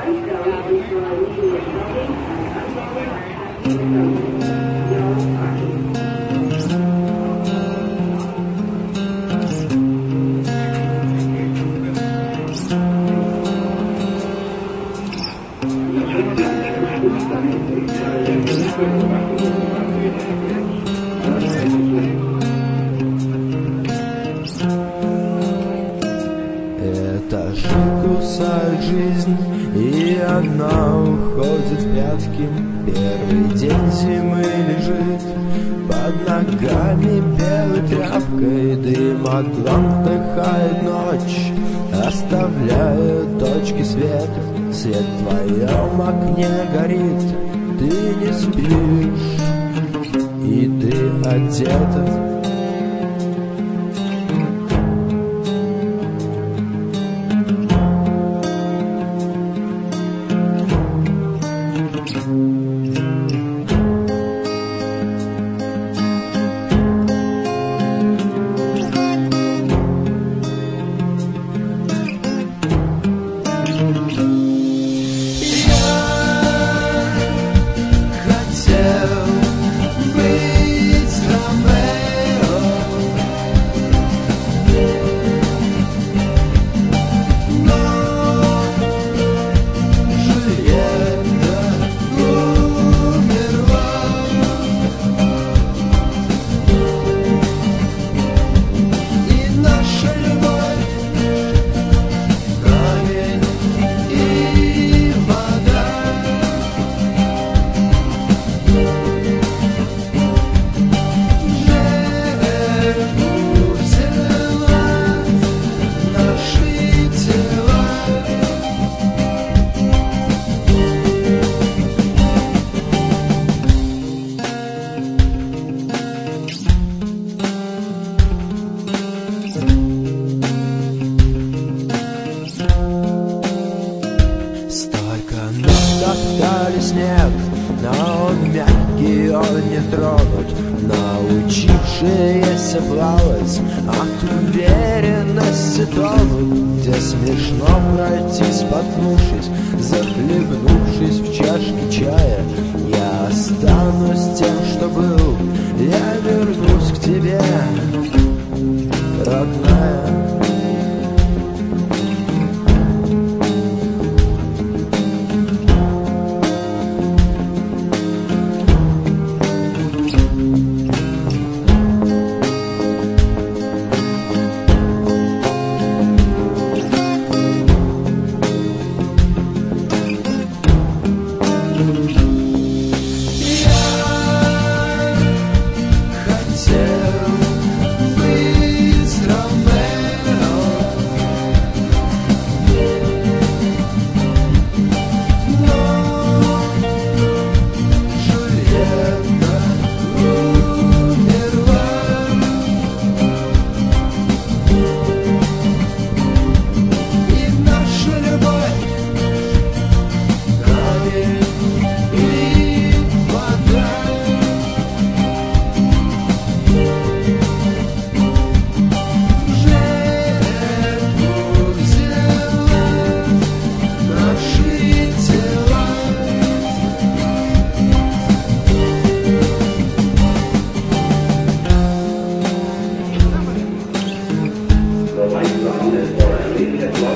Этажи кусают жизнь, и она уходит в пятки. Первый день зимы лежит под ногами белой тряпкой. Дым от ламп вдыхает ночь, оставляя точки света. Свет в твоем окне горит, ты не спишь, и ты одета. Топтали снег, но он мягкий, он не тронут. Научившиеся плавать от уверенности тонут. Где смешно пройти, споткнувшись, захлебнувшись в чашке чая. Я останусь тем, что был, я вернусь к тебе, родная. The lights on this floor, at least at